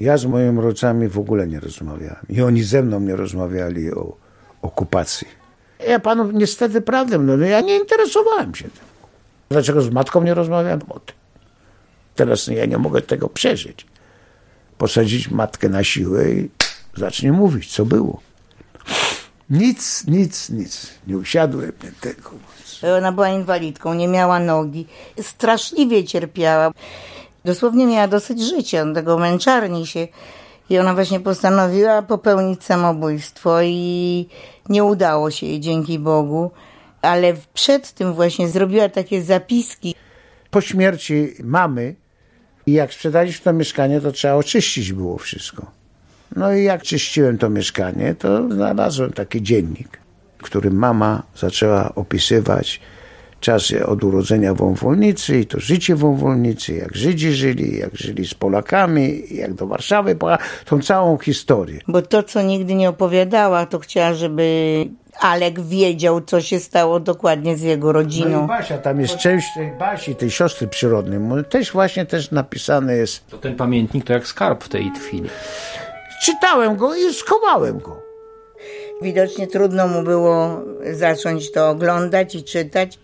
Ja z moimi rodzicami w ogóle nie rozmawiałem. I oni ze mną nie rozmawiali o okupacji. Ja panu niestety prawdę, ja nie interesowałem się tym. Dlaczego z matką nie rozmawiałem o tym? Teraz ja nie mogę tego przeżyć. Posadzić matkę na siłę i zacznie mówić, co było. Nic. Nie usiadłem tego. Ona była inwalidką, nie miała nogi. Straszliwie cierpiała. Dosłownie miała dosyć życia, tego męczarni się. I ona właśnie postanowiła popełnić samobójstwo i nie udało się jej, dzięki Bogu. Ale przed tym właśnie zrobiła takie zapiski. Po śmierci mamy, jak sprzedaliśmy to mieszkanie, to trzeba oczyścić było wszystko. No i jak czyściłem to mieszkanie, to znalazłem taki dziennik, w którym mama zaczęła opisywać czasy od urodzenia w Wąwolnicy i to życie w Wąwolnicy, jak Żydzi żyli, jak żyli z Polakami, jak do Warszawy, tą całą historię. Bo to, co nigdy nie opowiadała, to chciała, żeby Alek wiedział, co się stało dokładnie z jego rodziną. No i Basia, tam jest część tej Basi, tej siostry przyrodniej, też napisane jest. To ten pamiętnik to jak skarb w tej chwili. Czytałem go i schowałem go. Widocznie trudno mu było zacząć to oglądać i czytać.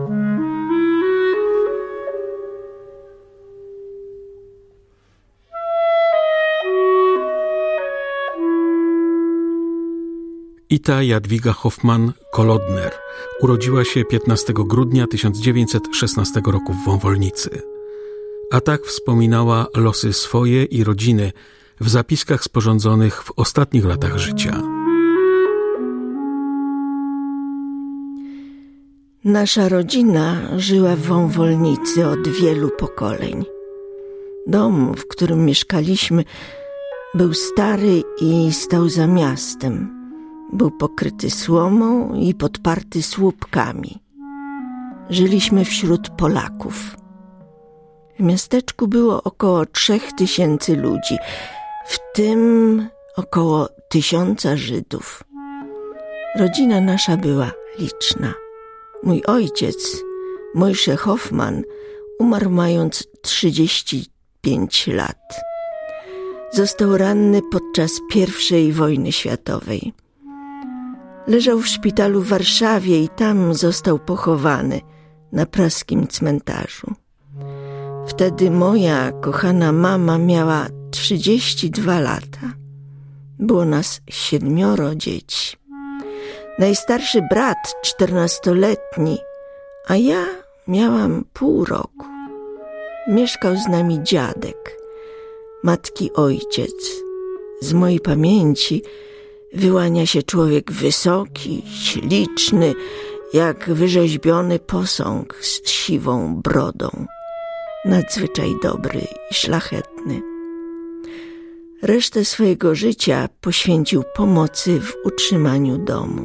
Ita Jadwiga Hoffman-Kolodner urodziła się 15 grudnia 1916 roku w Wąwolnicy. A tak wspominała losy swoje i rodziny w zapiskach sporządzonych w ostatnich latach życia. Nasza rodzina żyła w Wąwolnicy od wielu pokoleń. Dom, w którym mieszkaliśmy, był stary i stał za miastem. Był pokryty słomą i podparty słupkami. Żyliśmy wśród Polaków. W miasteczku było około 3000 ludzi, w tym około 1000 Żydów. Rodzina nasza była liczna. Mój ojciec, Mojsze Hoffman, umarł mając 35 lat. Został ranny podczas I wojny światowej. Leżał w szpitalu w Warszawie i tam został pochowany na praskim cmentarzu. Wtedy moja kochana mama miała 32 lata. Było nas 7 dzieci. Najstarszy brat 14-letni, a ja miałam pół roku. Mieszkał z nami dziadek, matki ojciec. Z mojej pamięci wyłania się człowiek wysoki, śliczny, jak wyrzeźbiony posąg z siwą brodą. Nadzwyczaj dobry i szlachetny. Resztę swojego życia poświęcił pomocy w utrzymaniu domu.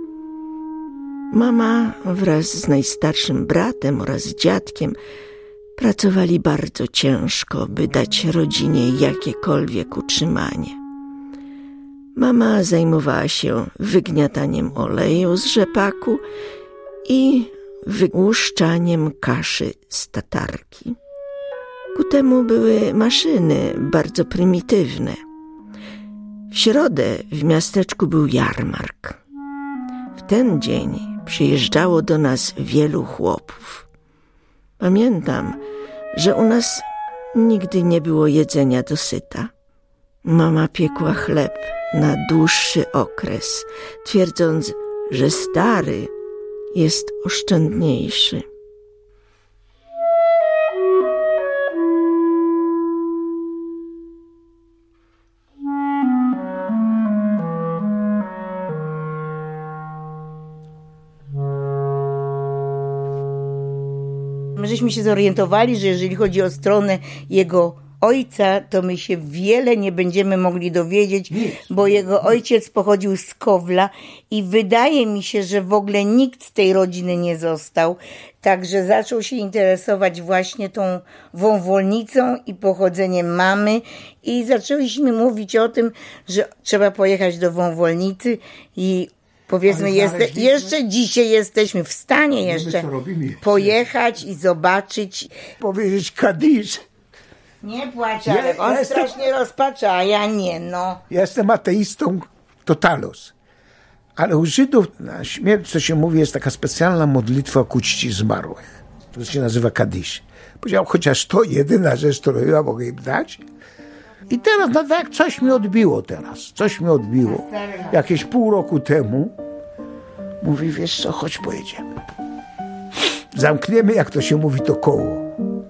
Mama wraz z najstarszym bratem oraz dziadkiem pracowali bardzo ciężko, by dać rodzinie jakiekolwiek utrzymanie. Mama zajmowała się wygniataniem oleju z rzepaku i wyłuszczaniem kaszy z tatarki. Ku temu były maszyny bardzo prymitywne. W środę w miasteczku był jarmark. W ten dzień przyjeżdżało do nas wielu chłopów. Pamiętam, że u nas nigdy nie było jedzenia dosyta. Mama piekła chleb na dłuższy okres, twierdząc, że stary jest oszczędniejszy. My żeśmy się zorientowali, że jeżeli chodzi o stronę jego ojca, to my się wiele nie będziemy mogli dowiedzieć, bo jego ojciec pochodził z Kowla i wydaje mi się, że w ogóle nikt z tej rodziny nie został. Także zaczął się interesować właśnie tą Wąwolnicą i pochodzeniem mamy i zaczęliśmy mówić o tym, że trzeba pojechać do Wąwolnicy i powiedzmy, jeszcze dzisiaj jesteśmy w stanie jeszcze pojechać i zobaczyć. Powiedzieć kadisz Nie płacz, ale on strasznie rozpacza, a ja nie, no. Ja jestem ateistą totalus. Ale u Żydów na śmierć, co się mówi, jest taka specjalna modlitwa ku czci zmarłych. To się nazywa Kadisz. Powiedział, chociaż to jedyna rzecz, którą ja mogę im dać. I teraz, no tak, coś mi odbiło. Jakieś pół roku temu mówi, wiesz co, chodź pojedziemy. Zamkniemy, jak to się mówi, to koło.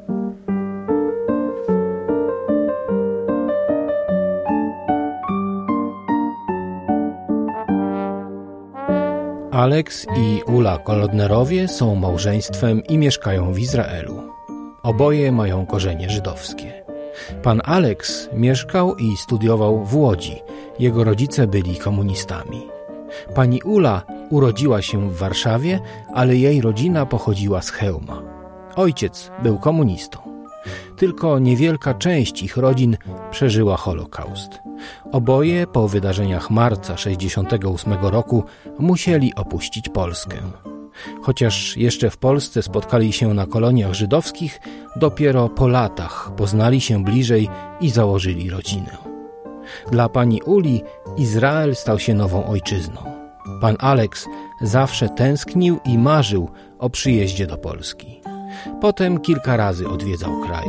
Alex i Ula Kolodnerowie są małżeństwem i mieszkają w Izraelu. Oboje mają korzenie żydowskie. Pan Alex mieszkał i studiował w Łodzi. Jego rodzice byli komunistami. Pani Ula urodziła się w Warszawie, ale jej rodzina pochodziła z Chełma. Ojciec był komunistą. Tylko niewielka część ich rodzin przeżyła Holokaust. Oboje po wydarzeniach marca 1968 roku musieli opuścić Polskę. Chociaż jeszcze w Polsce spotkali się na koloniach żydowskich, dopiero po latach poznali się bliżej i założyli rodzinę. Dla pani Uli Izrael stał się nową ojczyzną. Pan Alex zawsze tęsknił i marzył o przyjeździe do Polski. Potem kilka razy odwiedzał kraj.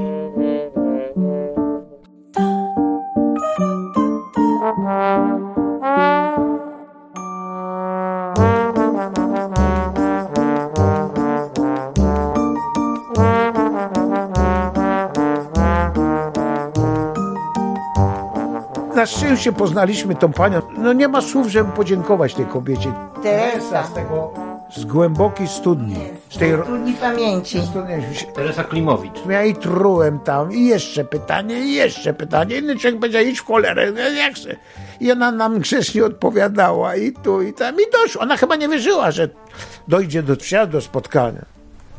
Na szczęście poznaliśmy tą panią. No nie ma słów, żeby podziękować tej kobiecie. Teresa. Z głębokiej studni. Z tej Studni pamięci. Teresa Klimowicz. Ja i trułem tam i jeszcze pytanie. Inny człowiek powiedział, idź w cholerę, jak chcę. I ona nam grzecznie odpowiadała i tu, i tam. I doszło. Ona chyba nie wierzyła, że dojdzie do spotkania.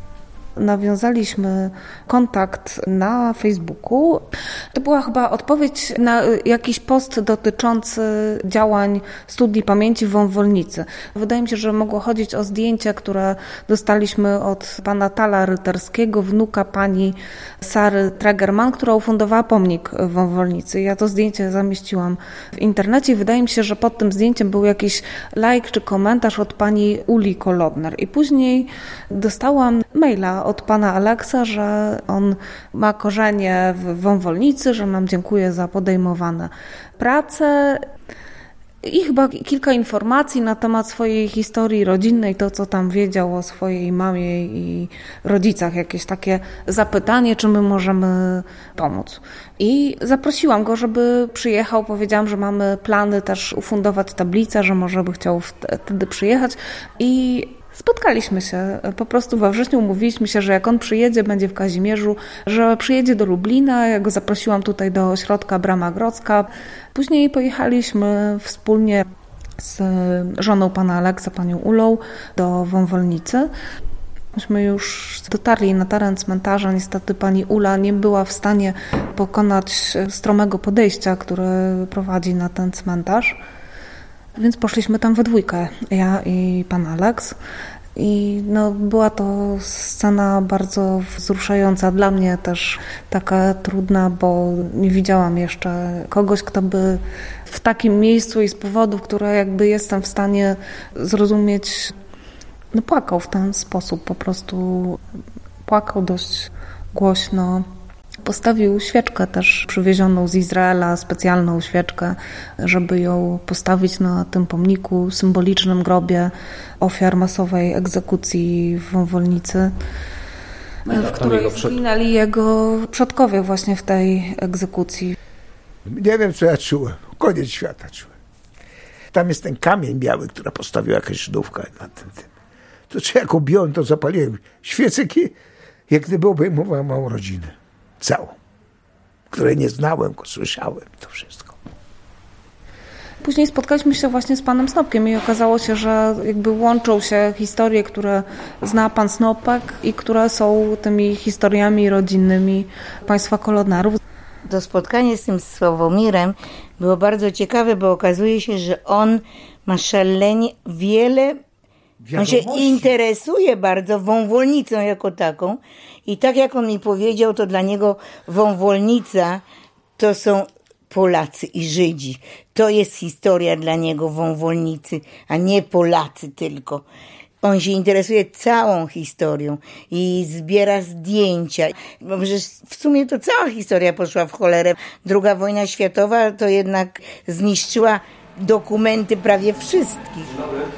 Nawiązaliśmy kontakt na Facebooku. To była chyba odpowiedź na jakiś post dotyczący działań Studni Pamięci w Wąwolnicy. Wydaje mi się, że mogło chodzić o zdjęcie, które dostaliśmy od pana Tala Ryterskiego, wnuka pani Sary Tregerman, która ufundowała pomnik w Wąwolnicy. Ja to zdjęcie zamieściłam w internecie i wydaje mi się, że pod tym zdjęciem był jakiś like czy komentarz od pani Uli Kolodner. I później dostałam maila od pana Alexa, że on ma korzenie w Wąwolnicy, że nam dziękuję za podejmowane prace i chyba kilka informacji na temat swojej historii rodzinnej, to co tam wiedział o swojej mamie i rodzicach, jakieś takie zapytanie, czy my możemy pomóc. I zaprosiłam go, żeby przyjechał, powiedziałam, że mamy plany też ufundować tablicę, że może by chciał wtedy przyjechać i spotkaliśmy się po prostu we wrześniu, umówiliśmy się, że jak on przyjedzie, będzie w Kazimierzu, że przyjedzie do Lublina, ja go zaprosiłam tutaj do ośrodka Brama Grodzka. Później pojechaliśmy wspólnie z żoną pana Aleksa, panią Ulą, do Wąwolnicy. Myśmy już dotarli na teren cmentarza, niestety pani Ula nie była w stanie pokonać stromego podejścia, które prowadzi na ten cmentarz. Więc poszliśmy tam we dwójkę, ja i pan Alex. I no, była to scena bardzo wzruszająca, dla mnie też taka trudna, bo nie widziałam jeszcze kogoś, kto by w takim miejscu i z powodów, które jakby jestem w stanie zrozumieć, no płakał w ten sposób, po prostu płakał dość głośno. Postawił świeczkę też przywiezioną z Izraela, specjalną świeczkę, żeby ją postawić na tym pomniku, symbolicznym grobie ofiar masowej egzekucji w Wąwolnicy, w której zginęli jego przodkowie właśnie w tej egzekucji. Nie wiem, co ja czułem. Koniec świata czułem. Tam jest ten kamień biały, który postawiła jakaś Żydówka na tym. To co jak objąłem, to zapaliłem świecę, jak gdyby obejmowałem małą rodzinę. Całą, której nie znałem, słyszałem, to wszystko. Później spotkaliśmy się właśnie z panem Snopkiem i okazało się, że jakby łączą się historie, które zna pan Snopek i które są tymi historiami rodzinnymi państwa Kolodnerów. To spotkanie z tym Sławomirem było bardzo ciekawe, bo okazuje się, że on ma szalenie wiele On się interesuje bardzo Wąwolnicą jako taką i tak jak on mi powiedział, to dla niego Wąwolnica to są Polacy i Żydzi. To jest historia dla niego Wąwolnicy, a nie Polacy tylko. On się interesuje całą historią i zbiera zdjęcia. Bo w sumie to cała historia poszła w cholerę. II wojna światowa to jednak zniszczyła dokumenty prawie wszystkich.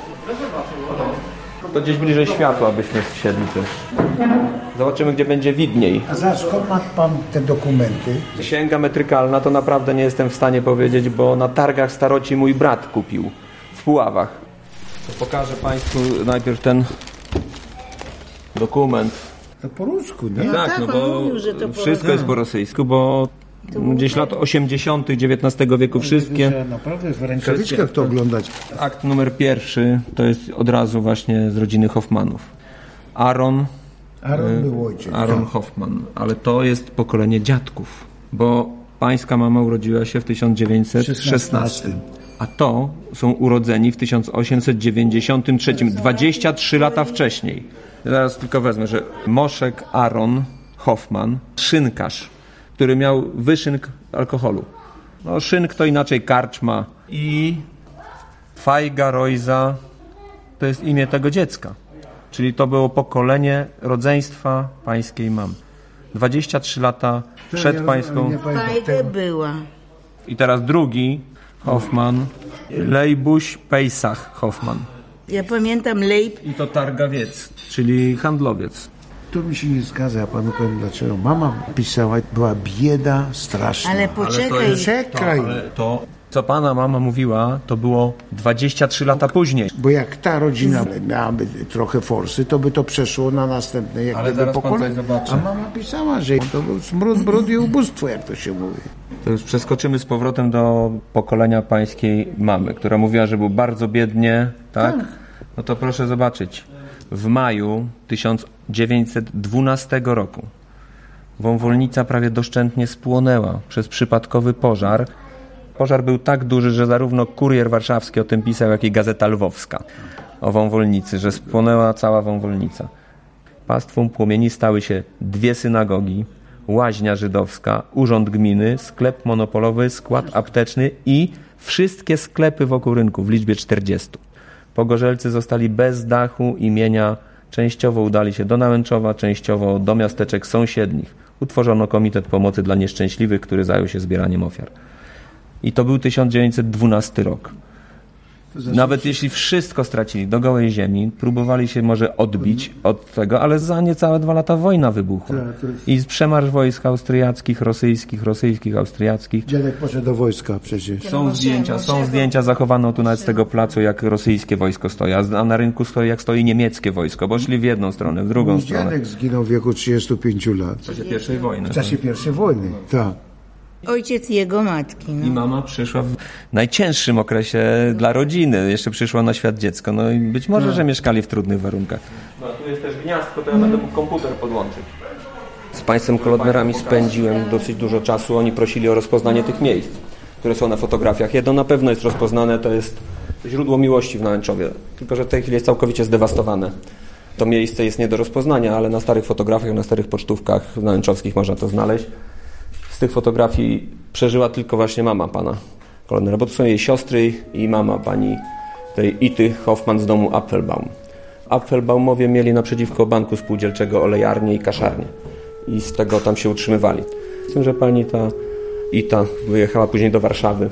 To gdzieś bliżej światła byśmy siedli też. Zobaczymy, gdzie będzie widniej. A za skąd ma pan te dokumenty? Księga metrykalna to naprawdę nie jestem w stanie powiedzieć, bo na targach staroci mój brat kupił w Puławach. To pokażę Państwu najpierw ten dokument. To po rusku, nie? No tak, no bo mówił, że to wszystko jest po rosyjsku, bo gdzieś lat 80. XIX wieku wszystkie. Naprawdę w rękawiczkach to oglądać. Akt numer 1 to jest od razu właśnie z rodziny Hoffmanów. Aaron był ojciec. Aaron Hoffman, ale to jest pokolenie dziadków, bo pańska mama urodziła się w 1916, a to są urodzeni w 1893, 23 lata wcześniej. Zaraz tylko wezmę, że Moszek Aaron Hoffman, szynkarz, który miał wyszynk alkoholu. No, szynk to inaczej karczma. I Fajga Rojza to jest imię tego dziecka. Czyli to było pokolenie rodzeństwa pańskiej mamy. 23 lata przed pańską... Fajga była. I teraz drugi Hoffman, Leibuś Pejsach Hoffman. Ja pamiętam Leib. I to targawiec, czyli handlowiec. To mi się nie zgadza, ja panu powiem dlaczego. Mama pisała, była bieda straszna. Ale poczekaj. To, co pana mama mówiła, to było 23 lata później. Bo jak ta rodzina miałaby trochę forsy, to by to przeszło na następne pokolenie. A mama pisała, że to był smród, brud i ubóstwo, jak to się mówi. To już przeskoczymy z powrotem do pokolenia pańskiej mamy, która mówiła, że był bardzo biednie, tak? No to proszę zobaczyć. W maju 1912 roku Wąwolnica prawie doszczętnie spłonęła przez przypadkowy pożar. Pożar był tak duży, że zarówno Kurier Warszawski o tym pisał, jak i Gazeta Lwowska o Wąwolnicy, że spłonęła cała Wąwolnica. Pastwą płomieni stały się 2 synagogi, łaźnia żydowska, urząd gminy, sklep monopolowy, skład apteczny i wszystkie sklepy wokół rynku w liczbie 40. Pogorzelcy zostali bez dachu, imienia, częściowo udali się do Nałęczowa, częściowo do miasteczek sąsiednich. Utworzono komitet pomocy dla nieszczęśliwych, który zajął się zbieraniem ofiar. I to był 1912 rok. Nawet jeśli wszystko stracili do gołej ziemi, próbowali się może odbić od tego, ale za niecałe 2 lata wojna wybuchła. I przemarsz wojsk austriackich, rosyjskich, austriackich. Dziadek poszedł do wojska przecież. Są zdjęcia zachowane tu nawet z tego placu, jak rosyjskie wojsko stoi, a na rynku stoi, jak stoi niemieckie wojsko, bo szli w jedną stronę, w drugą stronę. Dziadek zginął w wieku 35 lat. W czasie I wojny. W czasie I wojny, tak. Ojciec jego matki. No. I mama przyszła w najcięższym okresie dla rodziny. Jeszcze przyszła na świat dziecko. No i być może, że mieszkali w trudnych warunkach. No tu jest też gniazdko, to ja będę mógł komputer podłączyć. Z państwem Kolodnerami spędziłem dosyć dużo czasu. Oni prosili o rozpoznanie tych miejsc, które są na fotografiach. Jedno na pewno jest rozpoznane, to jest źródło miłości w Nałęczowie. Tylko że w tej chwili jest całkowicie zdewastowane. To miejsce jest nie do rozpoznania, ale na starych fotografiach, na starych pocztówkach nałęczowskich można to znaleźć. Z tych fotografii przeżyła tylko właśnie mama pana Kolodnera, bo to są jej siostry i mama pani tej Ity Hoffman z domu Apfelbaum. Apfelbaumowie mieli naprzeciwko banku spółdzielczego olejarnię i kaszarnię i z tego tam się utrzymywali. Z tym, że pani ta Ita wyjechała później do Warszawy.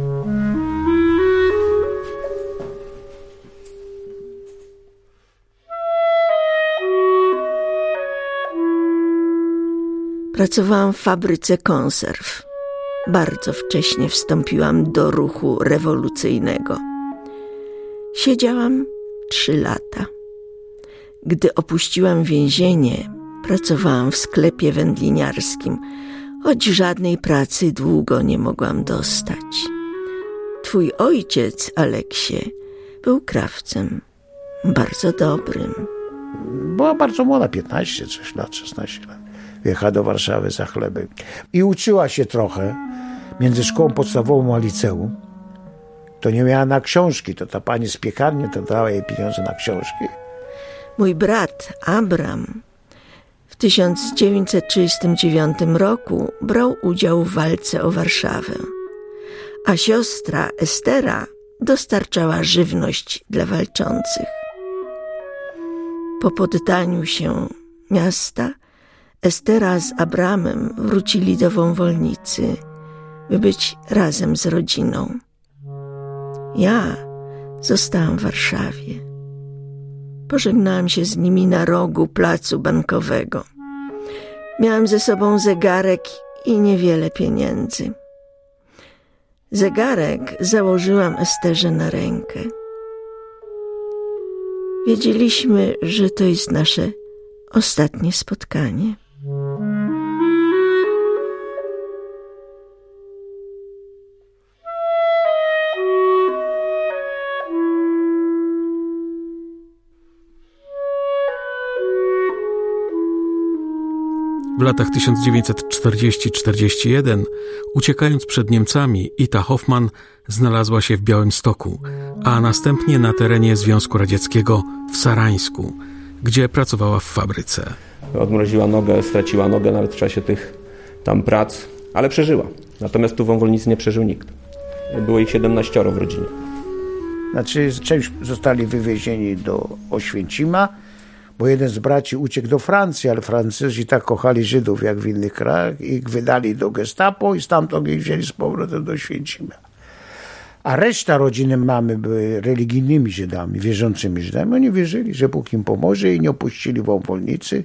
Pracowałam w fabryce konserw. Bardzo wcześnie wstąpiłam do ruchu rewolucyjnego. Siedziałam 3 lata. Gdy opuściłam więzienie, pracowałam w sklepie wędliniarskim, choć żadnej pracy długo nie mogłam dostać. Twój ojciec, Aleksie, był krawcem, bardzo dobrym. Była bardzo młoda, 15, 6 lat, 16 lat. Wjechała do Warszawy za chlebem. I uczyła się trochę między szkołą podstawową a liceum. To nie miała na książki, to ta pani z piekarni to dała jej pieniądze na książki. Mój brat Abram w 1939 roku brał udział w walce o Warszawę, a siostra Estera dostarczała żywność dla walczących. Po poddaniu się miasta Estera z Abramem wrócili do Wąwolnicy, by być razem z rodziną. Ja zostałam w Warszawie. Pożegnałam się z nimi na rogu placu Bankowego. Miałam ze sobą zegarek i niewiele pieniędzy. Zegarek założyłam Esterze na rękę. Wiedzieliśmy, że to jest nasze ostatnie spotkanie. W latach 1940-41, uciekając przed Niemcami, Ita Hoffmann znalazła się w Białymstoku, a następnie na terenie Związku Radzieckiego w Sarańsku, gdzie pracowała w fabryce. Odmroziła nogę, straciła nogę nawet w czasie tych tam prac, ale przeżyła. Natomiast tu w Wąwolnicy nie przeżył nikt. Było ich 17 w rodzinie. Znaczy, część zostali wywiezieni do Oświęcima, bo jeden z braci uciekł do Francji, ale Francuzi tak kochali Żydów jak w innych krajach, ich wydali do Gestapo i stamtąd ich wzięli z powrotem do Oświęcimia. A reszta rodziny mamy były religijnymi Żydami, wierzącymi Żydami. Oni wierzyli, że Bóg im pomoże i nie opuścili Wąwolnicy.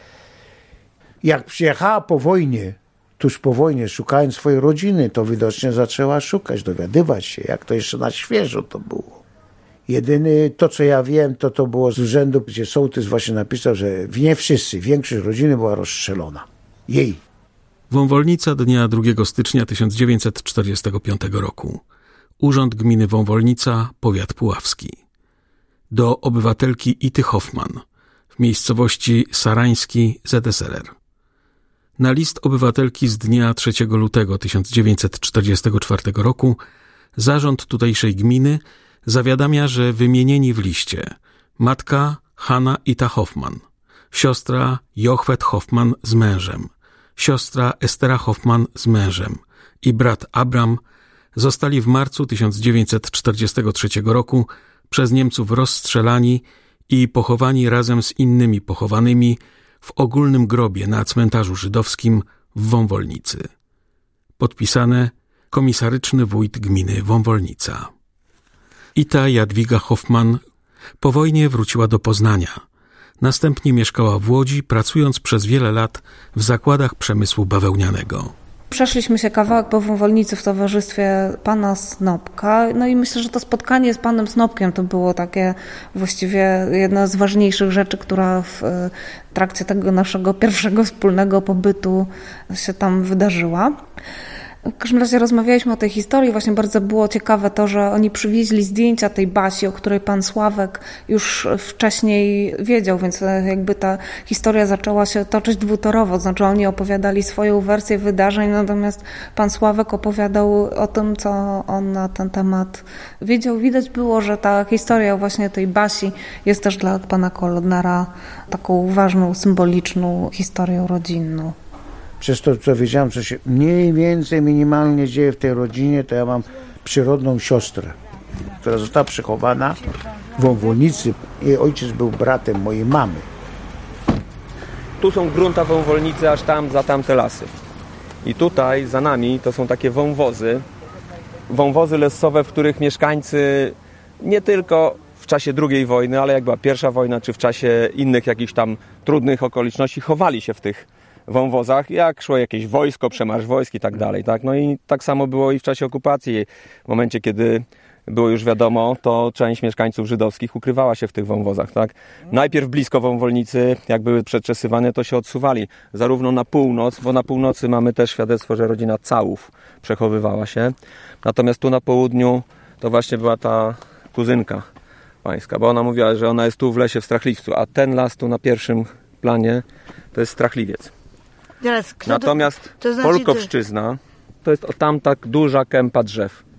Jak przyjechała po wojnie, tuż po wojnie, szukając swojej rodziny, to widocznie zaczęła szukać, dowiadywać się, jak to jeszcze na świeżo to było. Jedyny to, co ja wiem, to było z urzędu, gdzie sołtys właśnie napisał, że nie wszyscy, większość rodziny była rozstrzelona. Jej. Wąwolnica dnia 2 stycznia 1945 roku. Urząd Gminy Wąwolnica, powiat puławski. Do obywatelki Ity Hoffmann w miejscowości Sarański, ZSRR. Na list obywatelki z dnia 3 lutego 1944 roku zarząd tutejszej gminy zawiadamia, że wymienieni w liście matka Hanna Ita Hoffmann, siostra Jochwet Hoffmann z mężem, siostra Estera Hoffmann z mężem i brat Abram zostali w marcu 1943 roku przez Niemców rozstrzelani i pochowani razem z innymi pochowanymi w ogólnym grobie na cmentarzu żydowskim w Wąwolnicy. Podpisane komisaryczny wójt gminy Wąwolnica. Ita Jadwiga Hoffmann po wojnie wróciła do Poznania. Następnie mieszkała w Łodzi, pracując przez wiele lat w zakładach przemysłu bawełnianego. Przeszliśmy się kawałek po Wąwolnicy w towarzystwie pana Snopka. No i myślę, że to spotkanie z panem Snopkiem to było takie właściwie jedna z ważniejszych rzeczy, która w trakcie tego naszego pierwszego wspólnego pobytu się tam wydarzyła. W każdym razie rozmawialiśmy o tej historii. Właśnie bardzo było ciekawe to, że oni przywieźli zdjęcia tej Basi, o której pan Sławek już wcześniej wiedział, więc jakby ta historia zaczęła się toczyć dwutorowo. Znaczy oni opowiadali swoją wersję wydarzeń, natomiast pan Sławek opowiadał o tym, co on na ten temat wiedział. Widać było, że ta historia właśnie tej Basi jest też dla pana Kolodnera taką ważną, symboliczną historią rodzinną. Przez to, co wiedziałem, co się mniej więcej minimalnie dzieje w tej rodzinie, to ja mam przyrodną siostrę, która została przechowana w Wąwolnicy. Jej ojciec był bratem mojej mamy. Tu są grunta Wąwolnicy, aż tam, za tamte lasy. I tutaj, za nami, to są takie wąwozy. Wąwozy lesowe, w których mieszkańcy nie tylko w czasie II wojny, ale jak była I wojna, czy w czasie innych jakichś tam trudnych okoliczności, chowali się w tych wąwozach, jak szło jakieś wojsko, przemarsz wojsk i tak dalej, tak? No i tak samo było i w czasie okupacji. W momencie, kiedy było już wiadomo, to część mieszkańców żydowskich ukrywała się w tych wąwozach, tak? Najpierw blisko Wąwolnicy, jak były przetrzesywane, to się odsuwali. Zarówno na północ, bo na północy mamy też świadectwo, że rodzina Całów przechowywała się. Natomiast tu na południu to właśnie była ta kuzynka pańska, bo ona mówiła, że ona jest tu w lesie w Strachliwcu, a ten las tu na pierwszym planie to jest Strachliwiec. Teraz, Natomiast to znaczy, Polkowszczyzna to jest tam tak duża kępa drzew.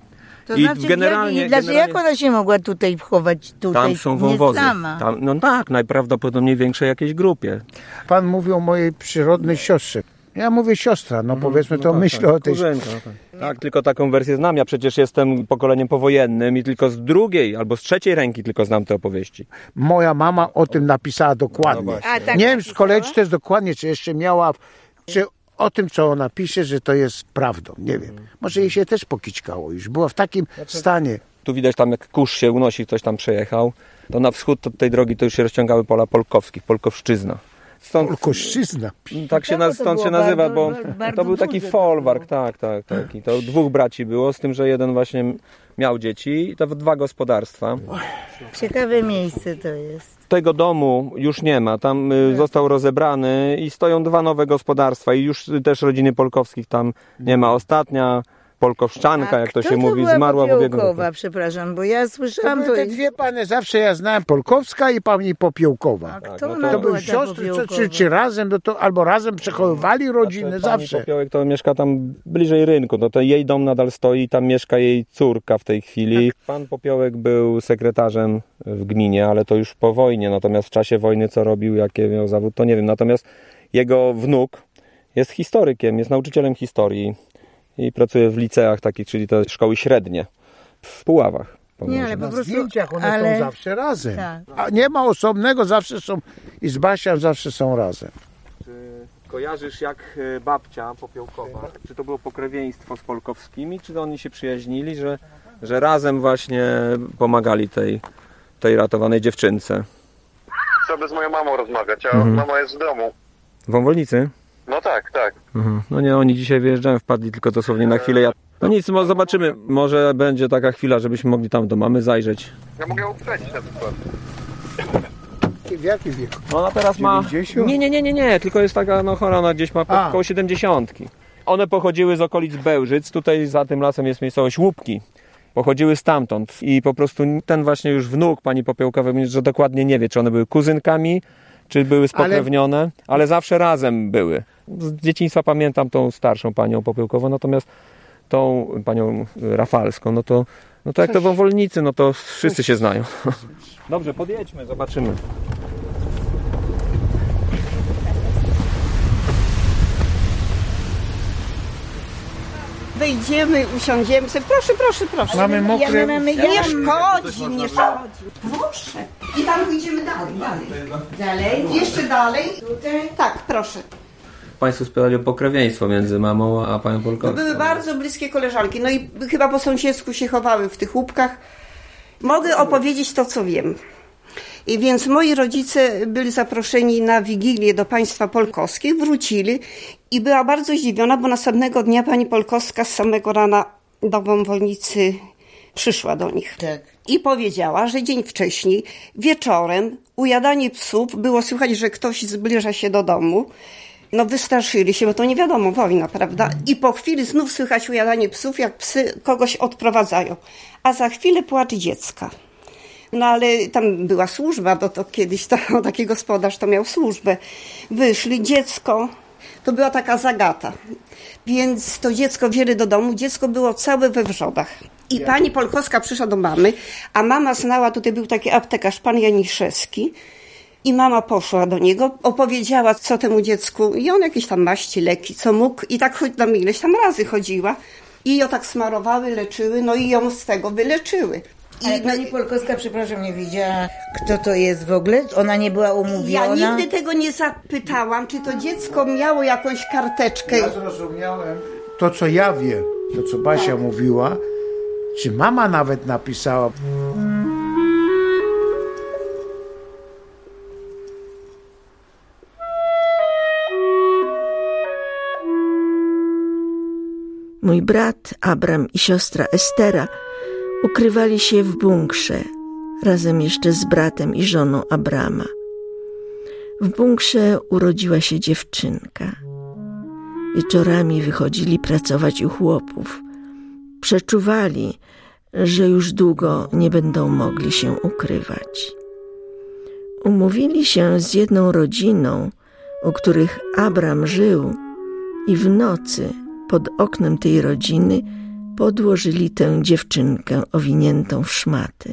To znaczy, jak ona się mogła tutaj wchować? Tam są wąwozy. Sama. Tam, no tak, najprawdopodobniej większej jakiejś grupie. Pan mówił o mojej przyrodnej siostrze. Ja mówię siostra, powiedzmy to, myślę o tej... Tak, tylko taką wersję znam. Ja przecież jestem pokoleniem powojennym i tylko z drugiej albo z trzeciej ręki tylko znam te opowieści. Moja mama o tym napisała dokładnie. Nie wiem z kolei, czy to jest dokładnie, czy jeszcze miała... Czy o tym, co ona pisze, że to jest prawdą. Nie wiem. Może jej się też pokićkało już. Była w takim stanie. Tu widać tam, jak kurz się unosi, ktoś tam przejechał. To na wschód od tej drogi to już się rozciągały pola polkowskich, Polkowszczyzna. Polkowszczyzna. Tak się, stąd się nazywa, bo to był taki folwark, tak. I to 2 braci było, z tym, że jeden właśnie miał dzieci i to 2 gospodarstwa. Ciekawe miejsce to jest. Tego domu już nie ma, tam został rozebrany i stoją 2 nowe gospodarstwa i już też rodziny Polkowskich tam nie ma. Ostatnia Polkowszczanka, jak to się mówi, zmarła w ubiegłym roku. Przepraszam, bo ja słyszałam... To te 2 panie, zawsze ja znałem, Polkowska i pani Popiołkowa. A kto to były siostry, czy razem, albo razem przechowywali rodzinę, zawsze. Pani Popiołek to mieszka tam bliżej rynku, to jej dom nadal stoi, tam mieszka jej córka w tej chwili. Pan Popiołek był sekretarzem w gminie, ale to już po wojnie, natomiast w czasie wojny co robił, jakie miał zawód, to nie wiem. Natomiast jego wnuk jest historykiem, jest nauczycielem historii. I pracuje w liceach takich, czyli te szkoły średnie w Puławach. Nie, ale po prostu... zdjęciach one są zawsze razem. Tak. A nie ma osobnego, zawsze są i z Basią zawsze są razem. Czy kojarzysz, jak babcia Popiołkowa, czy to było pokrewieństwo z Polkowskimi, czy oni się przyjaźnili, że razem właśnie pomagali tej ratowanej dziewczynce? Chcę z moją mamą rozmawiać, a mama jest w domu. W Wąwolnicy? No tak. No nie, oni dzisiaj wyjeżdżają, wpadli tylko dosłownie na chwilę. No nic, zobaczymy. Może będzie taka chwila, żebyśmy mogli tam do mamy zajrzeć. Ja mogę ją wsadzić na przykład. W jakim wieku? Ona teraz ma... 90? Nie, tylko jest taka chora, ona gdzieś ma około 70. One pochodziły z okolic Bełżyc, tutaj za tym lasem jest miejscowość Łupki. Pochodziły stamtąd i po prostu ten właśnie już wnuk pani Popiołkowej, że dokładnie nie wie, czy one były kuzynkami, czy były spokrewnione, ale zawsze razem były. Z dzieciństwa pamiętam tą starszą panią Popiołkową, natomiast tą panią Rafalską, no to jak to Wąwolnicy, no to wszyscy się znają. Dobrze, podjedźmy, zobaczymy. Wejdziemy, usiądziemy sobie. Proszę. Mamy mokre... Nie szkodzi. Proszę. I tam pójdziemy dalej. Dalej? Jeszcze dalej. Tutaj? Tak, proszę. Państwo spytali o pokrewieństwo między mamą a panią Polkowską. To były bardzo bliskie koleżanki. No i chyba po sąsiedzku się chowały w tych łupkach. Mogę opowiedzieć to, co wiem. I więc moi rodzice byli zaproszeni na Wigilię do państwa Polkowskich, wrócili i była bardzo zdziwiona, bo następnego dnia pani Polkowska z samego rana do Wąwolnicy przyszła do nich. Tak. I powiedziała, że dzień wcześniej, wieczorem, ujadanie psów, było słychać, że ktoś zbliża się do domu. No wystraszyli się, bo to nie wiadomo, wojna, prawda? I po chwili znów słychać ujadanie psów, jak psy kogoś odprowadzają. A za chwilę płacz dziecka. No ale tam była służba, bo to kiedyś taki gospodarz to miał służbę. Wyszli, dziecko, to była taka zagata. Więc to dziecko wzięli do domu, dziecko było całe we wrzodach. I pani Polkowska przyszła do mamy, a mama znała, tutaj był taki aptekarz, pan Janiszewski. I mama poszła do niego, opowiedziała, co temu dziecku, i on jakieś tam maści, leki, co mógł. I tak tam ileś tam razy chodziła. I ją tak smarowały, leczyły, no i ją z tego wyleczyły. Ale pani Polkowska, przepraszam, nie wiedziała, kto to jest w ogóle? Ona nie była umówiona? Ja nigdy tego nie zapytałam, czy to dziecko miało jakąś karteczkę. Ja zrozumiałem to, co ja wiem, to, co Basia mówiła, czy mama nawet napisała. Mój brat Abram i siostra Estera ukrywali się w bunkrze, razem jeszcze z bratem i żoną Abrama. W bunkrze urodziła się dziewczynka. Wieczorami wychodzili pracować u chłopów. Przeczuwali, że już długo nie będą mogli się ukrywać. Umówili się z jedną rodziną, u których Abram żył, i w nocy pod oknem tej rodziny podłożyli tę dziewczynkę owiniętą w szmaty.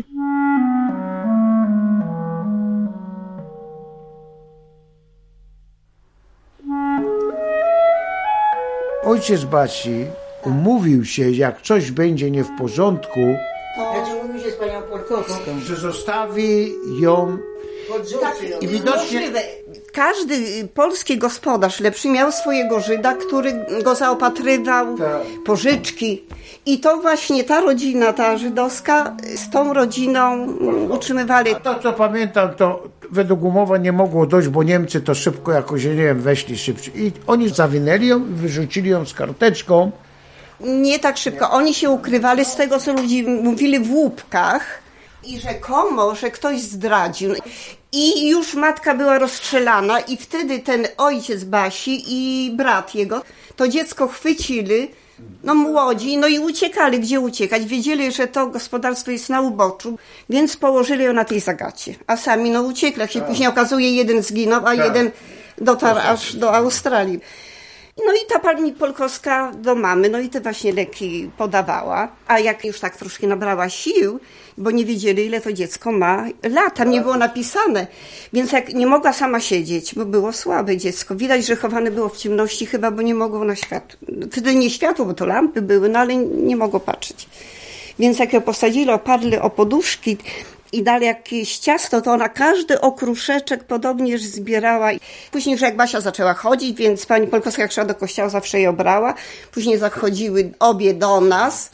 Ojciec Basi umówił się, jak coś będzie nie w porządku, Umówił się z panią Polkowską. że zostawi ją i widocznie... Możliwe. Każdy polski gospodarz lepszy miał swojego Żyda, który go zaopatrywał, pożyczki. I to właśnie ta rodzina, ta żydowska, z tą rodziną utrzymywali. A to, co pamiętam, to według umowy nie mogło dojść, bo Niemcy to szybko jakoś, nie wiem, weszli szybciej. I oni zawinęli ją i wyrzucili ją z karteczką. Nie tak szybko. Oni się ukrywali z tego, co ludzie mówili, w łupkach. I rzekomo, że ktoś zdradził. I już matka była rozstrzelana i wtedy ten ojciec Basi i brat jego to dziecko chwycili, młodzi, i uciekali. Gdzie uciekać? Wiedzieli, że to gospodarstwo jest na uboczu, więc położyli ją na tej zagacie. A sami uciekli. Jak się później okazuje, jeden zginął, a jeden dotarł aż do Australii. I ta pani Polkowska do mamy, i te właśnie leki podawała. A jak już tak troszkę nabrała sił, bo nie wiedzieli, ile to dziecko ma lat, tam nie było napisane. Więc jak nie mogła sama siedzieć, bo było słabe dziecko. Widać, że chowane było w ciemności chyba, bo nie mogło na światło. Wtedy nie światło, bo to lampy były, ale nie mogło patrzeć. Więc jak ją posadzili, oparli o poduszki i dali jakieś ciasto, to ona każdy okruszeczek podobnież zbierała. Później już jak Basia zaczęła chodzić, więc pani Polkowska jak szła do kościoła, zawsze jej obrała. Później zachodziły obie do nas.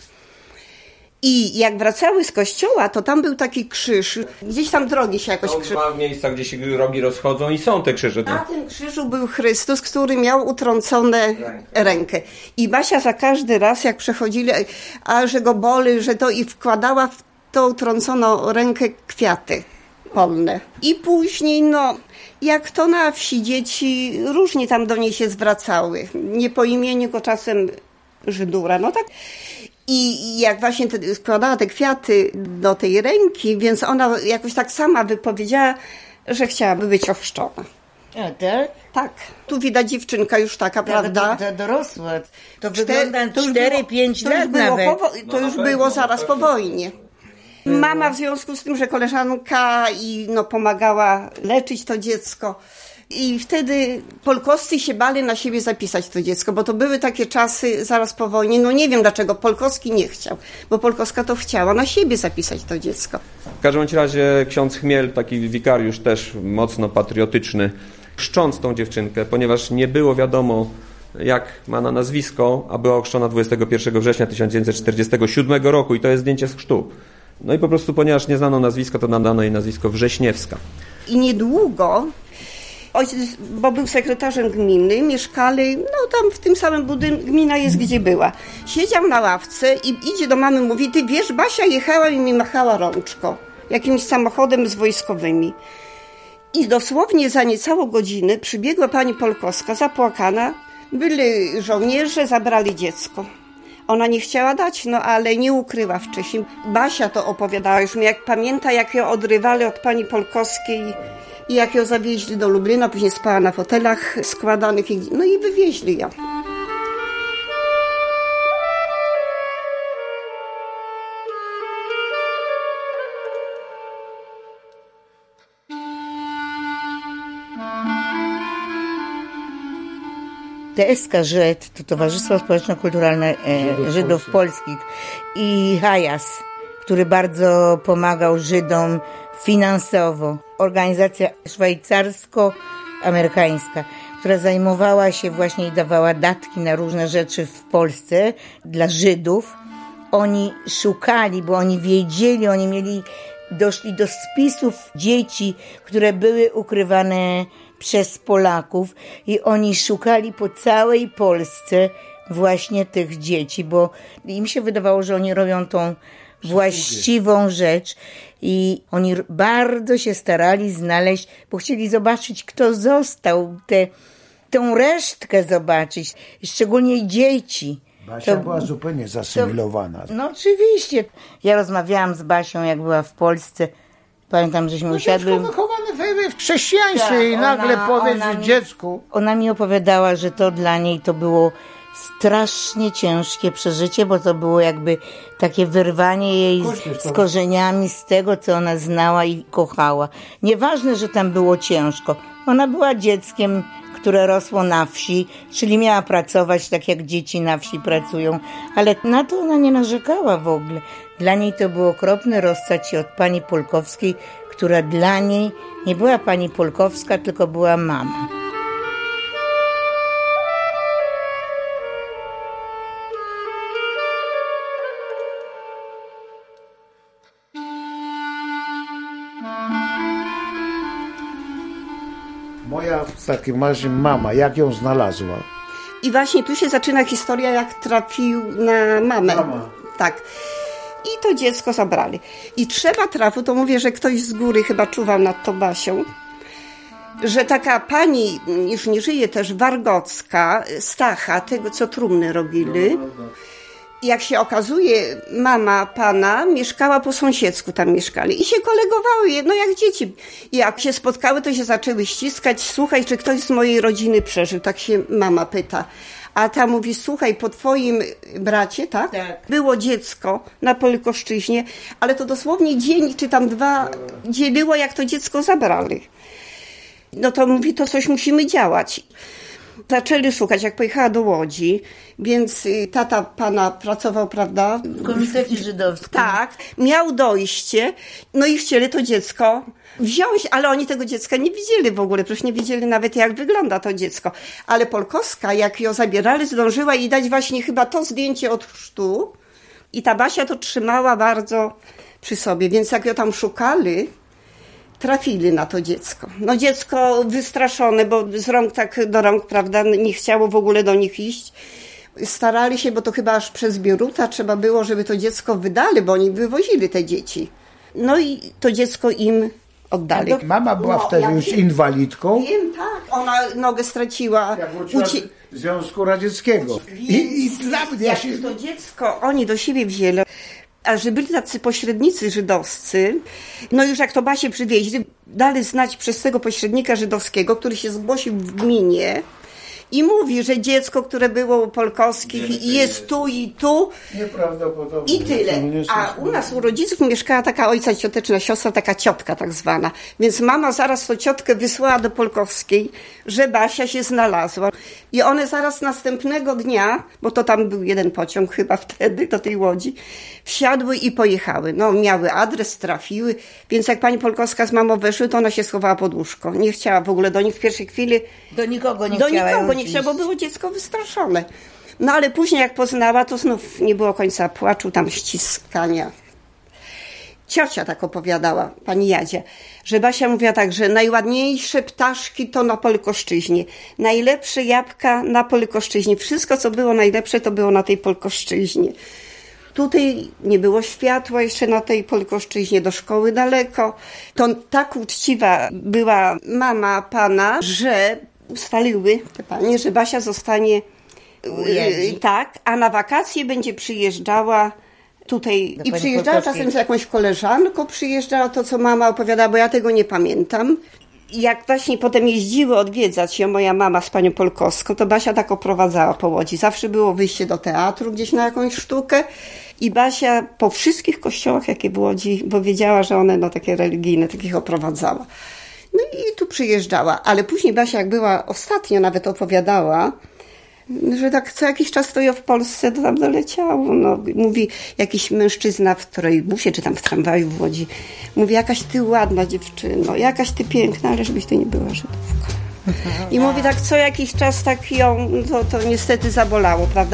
I jak wracały z kościoła, to tam był taki krzyż. Gdzieś tam drogi się jakoś krzyż. Są dwa miejsca, gdzie się drogi rozchodzą i są te krzyże. Na tym krzyżu był Chrystus, który miał utrącone rękę. I Basia za każdy raz, jak przechodzili, a że go boli, że to i wkładała w tą utrąconą rękę kwiaty polne. I później, jak to na wsi dzieci różnie tam do niej się zwracały. Nie po imieniu, tylko czasem Żydura, tak. I jak właśnie składała te kwiaty do tej ręki, więc ona jakoś tak sama wypowiedziała, że chciałaby być ochrzczona. A tak? Tak. Tu widać dziewczynka już taka, prawda? To dorosła. To wygląda 4-5 lat nawet. To już było zaraz po wojnie. Mama w związku z tym, że koleżanka pomagała leczyć to dziecko. I wtedy Polkowscy się bali na siebie zapisać to dziecko, bo to były takie czasy zaraz po wojnie. Nie wiem dlaczego Polkowski nie chciał, bo Polkowska to chciała na siebie zapisać to dziecko. W każdym razie ksiądz Chmiel, taki wikariusz też mocno patriotyczny, chrzcząc tą dziewczynkę, ponieważ nie było wiadomo, jak ma na nazwisko, a była ochrzczona 21 września 1947 roku i to jest zdjęcie z chrztu. I po prostu, ponieważ nie znano nazwiska, to nadano jej nazwisko Wrześniewska. I niedługo ojciec, bo był sekretarzem gminy, mieszkali, tam w tym samym budynku, gmina jest gdzie była. Siedział na ławce i idzie do mamy, mówi, ty wiesz, Basia jechała i mi machała rączką, jakimś samochodem z wojskowymi. I dosłownie za niecałą godzinę przybiegła pani Polkowska, zapłakana, byli żołnierze, zabrali dziecko. Ona nie chciała dać, ale nie ukryła wcześniej. Basia to opowiadała już mi, jak pamięta, jak ją odrywali od pani Polkowskiej i jak ją zawieźli do Lublina, później spała na fotelach składanych i wywieźli ją. TSKZ to Towarzystwo Społeczno-Kulturalne Żydów Polskich i Hajas, który bardzo pomagał Żydom finansowo. Organizacja szwajcarsko-amerykańska, która zajmowała się właśnie i dawała datki na różne rzeczy w Polsce dla Żydów. Oni szukali, bo oni wiedzieli, doszli do spisów dzieci, które były ukrywane przez Polaków i oni szukali po całej Polsce właśnie tych dzieci, bo im się wydawało, że oni robią tą właściwą rzecz i oni bardzo się starali znaleźć, bo chcieli zobaczyć, kto został, tę resztkę zobaczyć, szczególnie dzieci. Basia była zupełnie zasymilowana. Oczywiście. Ja rozmawiałam z Basią, jak była w Polsce. Pamiętam, żeśmy usiadły. Wychowane w chrześcijaństwie i nagle powiedz dziecku. Ona mi opowiadała, że to dla niej to było strasznie ciężkie przeżycie, bo to było jakby takie wyrwanie jej z korzeniami, z tego, co ona znała i kochała. Nieważne, że tam było ciężko. Ona była dzieckiem, które rosło na wsi, czyli miała pracować tak, jak dzieci na wsi pracują. Ale na to ona nie narzekała w ogóle. Dla niej to był okropny rozstać się od pani Polkowskiej, która dla niej nie była pani Polkowska, tylko była mama. Moja w takim razie mama, jak ją znalazła? I właśnie tu się zaczyna historia, jak trafił na mamę. Tak. I to dziecko zabrali. I trzeba trafił, to mówię, że ktoś z góry chyba czuwał nad tą Basią, że taka pani, już nie żyje też, Wargocka, Stacha, tego co trumny robili. Jak się okazuje, mama pana mieszkała po sąsiedzku, tam mieszkali i się kolegowały, no jak dzieci. I jak się spotkały, to się zaczęły ściskać, słuchaj, czy ktoś z mojej rodziny przeżył, tak się mama pyta. A ta mówi, słuchaj, po twoim bracie, tak? Było dziecko na Polkoszczyźnie, ale to dosłownie dzień czy tam 2 dzieliło, jak to dziecko zabrali. No to mówi, to coś musimy działać. Zaczęli szukać, jak pojechała do Łodzi, więc tata pana pracował, prawda? W Komitecie Żydowskim. Tak, miał dojście, no i chcieli to dziecko wziąć, ale oni tego dziecka nie widzieli w ogóle, przecież nie wiedzieli nawet, jak wygląda to dziecko. Ale Polkowska, jak ją zabierali, zdążyła jej dać właśnie chyba to zdjęcie od chrztu i ta Basia to trzymała bardzo przy sobie, więc jak ją tam szukali, trafili na to dziecko. No dziecko wystraszone, bo z rąk tak do rąk, prawda, nie chciało w ogóle do nich iść. Starali się, bo to chyba aż przez Bieruta trzeba było, żeby to dziecko wydali, bo oni wywozili te dzieci. No i to dziecko im oddali. Mama była wtedy już inwalidką. Wiem, tak. Ona nogę straciła. Jak wróciła z Związku Radzieckiego. I dla mnie jak to dziecko oni do siebie wzięli, a że byli tacy pośrednicy żydowscy, no już jak to Basię przywieźli, dali znać przez tego pośrednika żydowskiego, który się zgłosił w gminie i mówi, że dziecko, które było u Polkowskich jest tu i tu. Nieprawdopodobne. I tyle. A u nas u rodziców mieszkała taka ojca cioteczna siostra, taka ciotka tak zwana. Więc mama zaraz tą ciotkę wysłała do Polkowskiej, że Basia się znalazła. I one zaraz następnego dnia, bo to tam był jeden pociąg chyba wtedy do tej Łodzi, wsiadły i pojechały. No miały adres, trafiły. Więc jak pani Polkowska z mamą weszły, to ona się schowała pod łóżko. Nie chciała w ogóle do nich w pierwszej chwili. Do nikogo nie chciała, bo było dziecko wystraszone. No ale później jak poznała, to znów nie było końca płaczu, tam ściskania. Ciocia tak opowiadała, pani Jadzia, że Basia mówiła tak, że najładniejsze ptaszki to na Polkoszczyźnie, najlepsze jabłka na Polkoszczyźnie. Wszystko, co było najlepsze, to było na tej Polkoszczyźnie. Tutaj nie było światła jeszcze na tej Polkoszczyźnie, do szkoły daleko. To tak uczciwa była mama pana, że ustaliły te panie, że Basia zostanie tak, a na wakacje będzie przyjeżdżała tutaj i przyjeżdżała czasem z jakąś koleżanką, przyjeżdżała to, co mama opowiadała, bo ja tego nie pamiętam. Jak właśnie potem jeździły odwiedzać ją moja mama z panią Polkowską, to Basia tak oprowadzała po Łodzi. Zawsze było wyjście do teatru gdzieś na jakąś sztukę i Basia po wszystkich kościołach, jakie w Łodzi, bo wiedziała, że one takie religijne, takich oprowadzała. No i tu przyjeżdżała, ale później Basia, jak była ostatnio, nawet opowiadała, że tak co jakiś czas to ją w Polsce to tam doleciało. No, mówi jakiś mężczyzna w trolejbusie, czy tam w tramwaju w Łodzi. Mówi, jakaś ty ładna dziewczyno, jakaś ty piękna, ale żebyś ty nie była Żydówką. I mówi tak co jakiś czas tak ją, to niestety zabolało, prawda?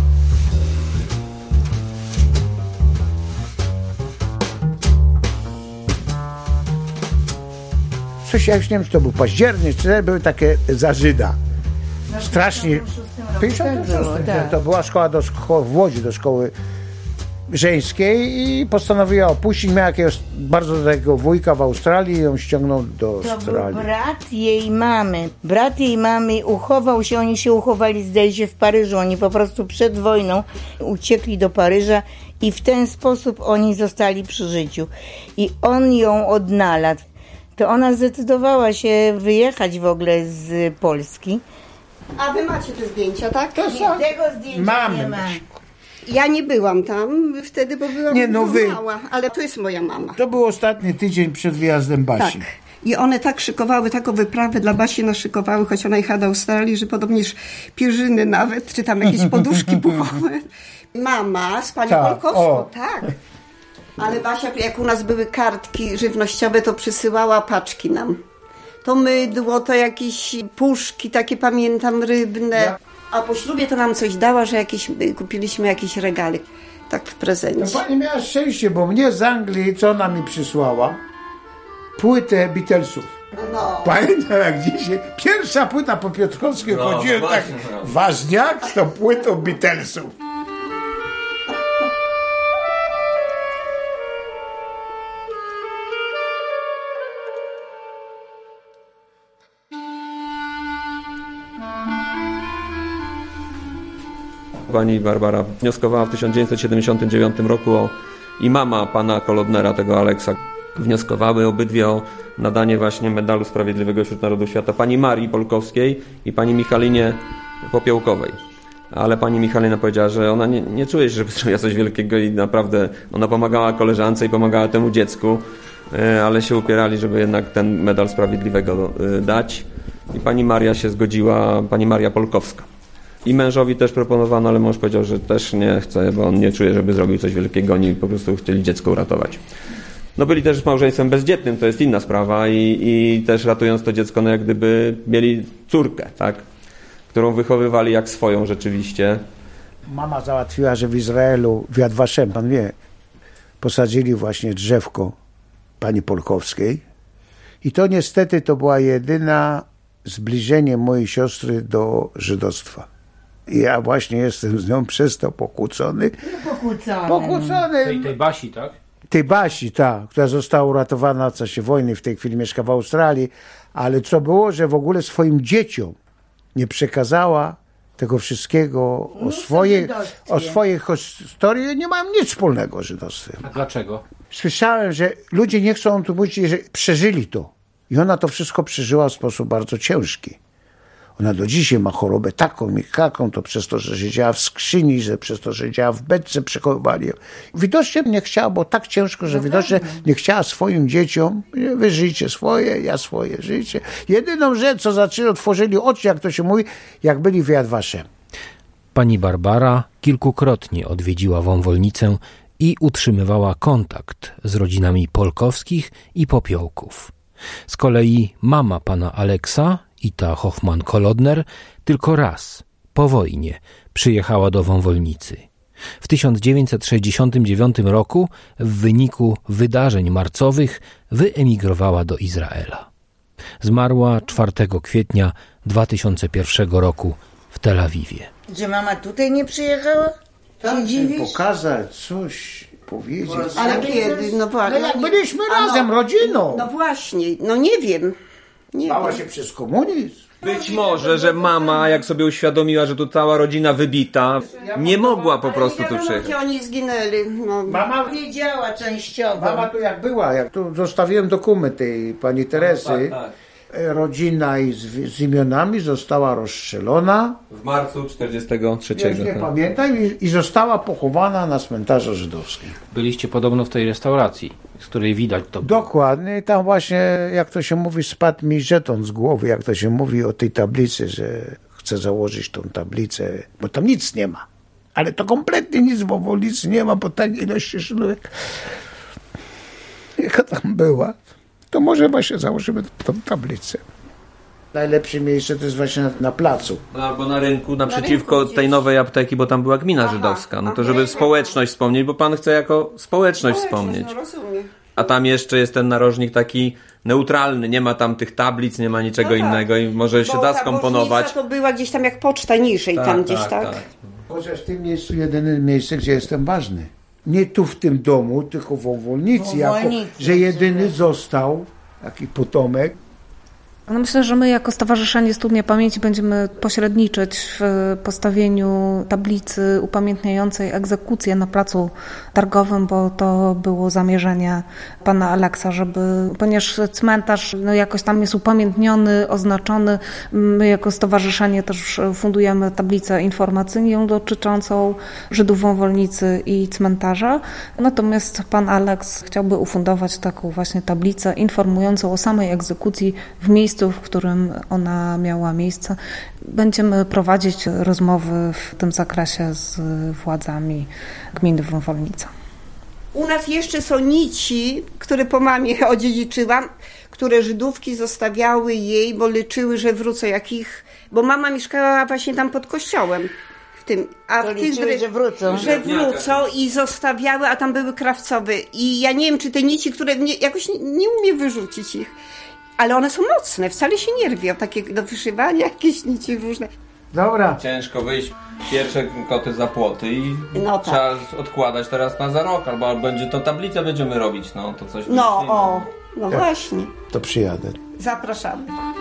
Coś, ja już nie wiem, czy to był październik, czy były takie za Żyda. Strasznie. 56. To była szkoła w Łodzi, do szkoły żeńskiej i postanowiła opuścić. Miała jakiegoś bardzo takiego wujka w Australii i ją ściągnął do Australii. To był brat jej mamy. Brat jej mamy uchował się, oni się uchowali, zdaje się, w Paryżu. Oni po prostu przed wojną uciekli do Paryża i w ten sposób oni zostali przy życiu. I on ją odnalazł. To ona zdecydowała się wyjechać w ogóle z Polski. A wy macie te zdjęcia, tak? To są... Tego zdjęcia Mamy. nie ma. Ja nie byłam tam wtedy, bo byłam Nie, no wy. mała, ale to jest moja mama. To był ostatni tydzień przed wyjazdem Basi. Tak. I one tak szykowały, taką wyprawę dla Basi naszykowały, choć ona jechała do Australii, że podobnież pierzyny nawet, czy tam jakieś poduszki puchowe. Mama z panią Tak, Polkowską, o. tak. Ale Basia, jak u nas były kartki żywnościowe, to przysyłała paczki nam. To mydło, to jakieś puszki, takie pamiętam, rybne. A po ślubie to nam coś dała, że kupiliśmy jakiś regalik. Tak w prezencie. No pani miała szczęście, bo mnie z Anglii, co ona mi przysłała? Płytę Beatlesów. No. Pamiętam jak dzisiaj. Pierwsza płyta po Piotrkowskiej chodziłem tak ważniak z tą płytą Beatlesów. Pani Barbara wnioskowała w 1979 roku i mama pana Kolodnera, tego Aleksa, wnioskowały obydwie o nadanie właśnie medalu Sprawiedliwego wśród Narodów Świata pani Marii Polkowskiej i pani Michalinie Popiołkowej. Ale pani Michalina powiedziała, że ona nie czuje się, żeby zrobiła coś wielkiego i naprawdę ona pomagała koleżance i pomagała temu dziecku, ale się upierali, żeby jednak ten medal Sprawiedliwego dać. I pani Maria się zgodziła, pani Maria Polkowska. I mężowi też proponowano, ale mąż powiedział, że też nie chce, bo on nie czuje, żeby zrobił coś wielkiego. Oni po prostu chcieli dziecko uratować. No byli też małżeństwem bezdzietnym, to jest inna sprawa i też ratując to dziecko, no jak gdyby mieli córkę, tak? Którą wychowywali jak swoją rzeczywiście. Mama załatwiła, że w Izraelu, w Yad Vashem, pan wie, posadzili właśnie drzewko pani Polkowskiej i to niestety to była jedyna zbliżenie mojej siostry do żydostwa. I ja właśnie jestem z nią przez to pokłócony. Pokłócony. Tej Basi, tak? Tej Basi, ta, która została uratowana w czasie wojny, w tej chwili mieszka w Australii, ale co było, że w ogóle swoim dzieciom nie przekazała tego wszystkiego o swojej historii, nie mają nic wspólnego z żydostwem. A dlaczego? Słyszałem, że ludzie nie chcą tu mówić, że przeżyli to. I ona to wszystko przeżyła w sposób bardzo ciężki. Ona do dzisiaj ma chorobę taką i taką, to przez to, że siedziała w skrzyni, że przez to, że siedziała w beczce, przechowywali ją. Widocznie nie chciała, bo tak ciężko, że widocznie nie chciała swoim dzieciom, wy żyjcie swoje, ja swoje życie. Jedyną rzecz, co otworzyli oczy, jak to się mówi, jak byli w Yad Vashem. Pani Barbara kilkukrotnie odwiedziła Wąwolnicę i utrzymywała kontakt z rodzinami Polkowskich i Popiołków. Z kolei mama pana Aleksa, Ita Hoffman-Kolodner, tylko raz, po wojnie, przyjechała do Wąwolnicy. W 1969 roku w wyniku wydarzeń marcowych wyemigrowała do Izraela. Zmarła 4 kwietnia 2001 roku w Tel Awiwie. Że mama tutaj nie przyjechała? Się dziwisz? Pokazać coś, powiedzieć. Ale kiedy? No właśnie. No jak byliśmy razem, rodziną. No właśnie, no nie wiem. Bała się przez komunizm. Być może, że mama, jak sobie uświadomiła, że tu cała rodzina wybita, nie mogła po prostu tu przyjechać. Gdzie oni zginęli. No. Mama Wiedziała częściowo. Mama tu jak była, jak tu zostawiłem dokument tej pani Teresy, tak. Rodzina i z imionami została rozstrzelona. W marcu 1943. Ja już nie pamiętam i została pochowana na cmentarzu żydowskim. Byliście podobno w tej restauracji, z której widać to. Dokładnie, tam właśnie, jak to się mówi, spadł mi żeton z głowy, jak to się mówi o tej tablicy, że chcę założyć tą tablicę, bo tam nic nie ma. Ale to kompletnie nic w Wąwolnicy nie ma, bo takiej ilości szlówek, jaka tam była, to może właśnie założymy tą tablicę. Najlepsze miejsce to jest właśnie na placu. Albo na rynku, naprzeciwko tej nowej apteki, bo tam była gmina żydowska. No to żeby społeczność wspomnieć, bo pan chce jako społeczność wspomnieć. No rozumiem. A tam jeszcze jest ten narożnik taki neutralny, nie ma tam tych tablic, nie ma niczego innego i może się da skomponować. To była gdzieś tam jak poczta niżej, tam gdzieś tak. Chociaż w tym miejscu jedyne miejsce, gdzie jestem ważny. Nie tu w tym domu, tylko w Wąwolnicy, jako, że jedyny został taki potomek No myślę, że my jako Stowarzyszenie Studnia Pamięci będziemy pośredniczyć w postawieniu tablicy upamiętniającej egzekucję na placu Targowym, bo to było zamierzenie pana Aleksa, ponieważ cmentarz jakoś tam jest upamiętniony, oznaczony. My jako stowarzyszenie też fundujemy tablicę informacyjną dotyczącą Żydów Wąwolnicy i cmentarza. Natomiast pan Aleks chciałby ufundować taką właśnie tablicę informującą o samej egzekucji w miejscu, w którym ona miała miejsce. Będziemy prowadzić rozmowy w tym zakresie z władzami gminy Wąwolnica. U nas jeszcze są nici, które po mamie odziedziczyłam, które Żydówki zostawiały jej, bo liczyły, że wrócą bo mama mieszkała właśnie tam pod kościołem. Że wrócą. Że wrócą i zostawiały, a tam były krawcowe. I ja nie wiem, czy te nici, które jakoś nie umiem wyrzucić ich. Ale one są mocne, wcale się nie rwią, takie do wyszywania, jakieś nici różne. Dobra. Ciężko wyjść pierwsze koty za płoty i no trzeba odkładać teraz na za rok, albo będzie to tablicę będziemy robić, to coś. No właśnie. To przyjadę. Zapraszamy.